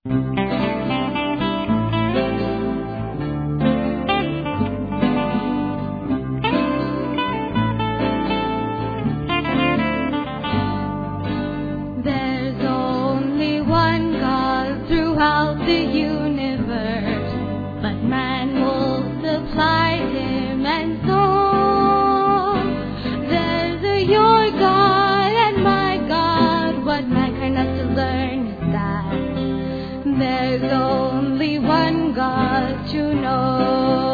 There's only one God throughout the universe, but man multiplied him and so there's a your God and my God. What mankind has to learn is that there's only one God to know.